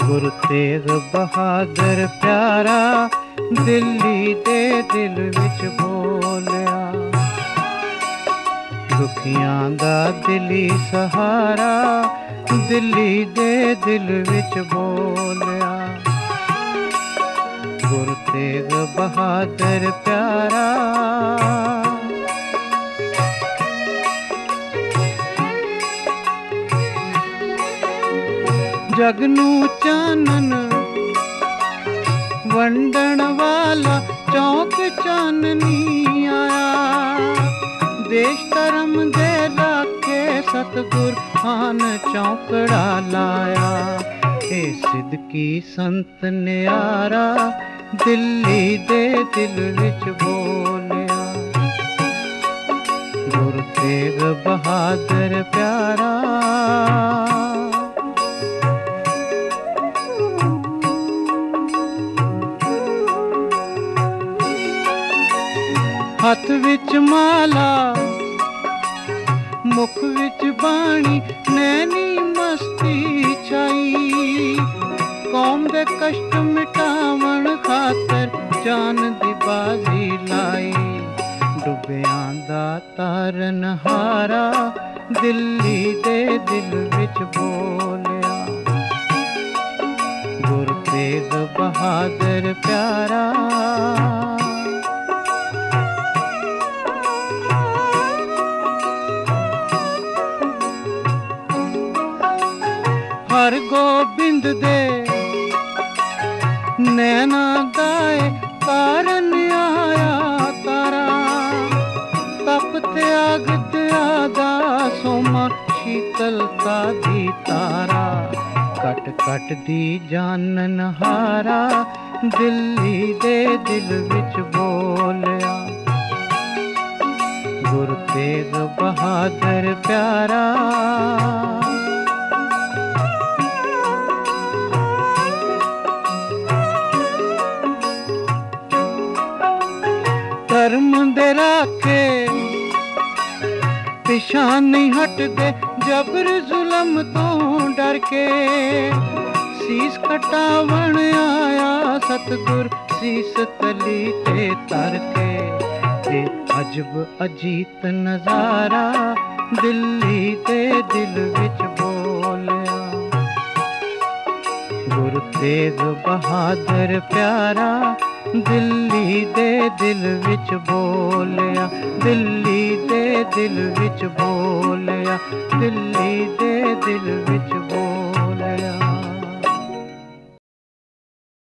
ਗੁਰੂ ਤੇਗ ਬਹਾਦਰ ਪਿਆਰਾ ਦਿੱਲੀ ਦੇ ਦਿਲ ਵਿੱਚ ਬੋਲਿਆ। ਦੁਖੀਆਂ ਦਾ ਦਿਲੀ ਸਹਾਰਾ ਦਿੱਲੀ ਦੇ ਦਿਲ ਵਿੱਚ ਬੋਲਿਆ। ਗੁਰੂ ਤੇਗ ਬਹਾਦਰ ਪਿਆਰਾ ਜਗ ਨੂੰ ਚਾਨਣ ਵੰਡਣ ਵਾਲਾ ਚੌਕ ਚਾਨਣੀ ਆਇਆ। ਦੇਸ਼ ਧਰਮ ਦੇ ਰਾਖੇ ਸਤਿਗੁਰ ਖਾਨ ਚੌਕੜਾ ਲਾਇਆ। ਇਹ ਸਿੱਧਕੀ ਸੰਤ ਨਿਆਰਾ ਦਿੱਲੀ ਦੇ ਦਿਲ ਵਿੱਚ ਬੋਲਿਆ। ਗੁਰੂ ਤੇਗ ਬਹਾਦਰ ਪਿਆਰਾ ਹੱਥ ਵਿੱਚ ਮਾਲਾ ਮੁਖ ਵਿੱਚ ਬਾਣੀ ਨੈਣੀ ਮਸਤੀ ਛਾਈ। ਕੌਮ ਦੇ ਕਸ਼ਟ ਮਿਟਾਵਣ ਖਾਤਰ ਜਾਨ ਦੀ ਬਾਜ਼ੀ ਲਾਈ। ਡੁੱਬਿਆਂ ਦਾ ਤਾਰਨਹਾਰਾ ਦਿੱਲੀ ਦੇ ਦਿਲ ਵਿੱਚ ਬੋਲਿਆ। ਗੁਰੂ ਤੇਗ ਬਹਾਦਰ ਪਿਆਰਾ ਹਰਗੋਬਿੰਦ ਦੇ ਨੈਣਾ ਦਾਏ ਕਾਰਨ ਆਇਆ ਤਾਰਾ। ਤਪ ਤਿਆਗ ਤਿਆ ਦਾ ਸੋਮਾ ਸ਼ੀਤਲਤਾ ਦੀ ਤਾਰਾ। ਕਟ ਕਟ ਦੀ ਜਾਨਨ ਹਾਰਾ ਦਿੱਲੀ ਦੇ ਦਿਲ ਵਿੱਚ ਬੋਲਿਆ। ਗੁਰੂ ਤੇਗ ਬਹਾਦਰ ਪਿਆਰਾ ਧਰਮ ਦੇ ਰਾਖੇ ਪਿਛਾਂ ਨਹੀਂ ਹਟਦੇ ਜਬਰ ਜ਼ੁਲਮ ਤੋਂ ਡਰ ਕੇ। ਸੀਸ ਕਟਾਵਣ ਆਇਆ ਸਤਿਗੁਰ ਸੀਸ ਤਲੀ ਤੇ ਧਰ ਕੇ। ਇਹ ਅਜਬ ਅਜੀਤ ਨਜ਼ਾਰਾ ਦਿੱਲੀ ਦੇ ਦਿਲ ਵਿੱਚ ਬੋਲਿਆ। ਗੁਰੂ ਤੇਗ ਬਹਾਦਰ ਪਿਆਰਾ ਦਿੱਲੀ ਦੇ ਦਿਲ ਵਿੱਚ ਬੋਲਿਆ। ਦਿੱਲੀ ਦੇ ਦਿਲ ਵਿੱਚ ਬੋਲਿਆ। ਦਿੱਲੀ ਦੇ ਦਿਲ ਵਿੱਚ ਬੋਲਿਆ।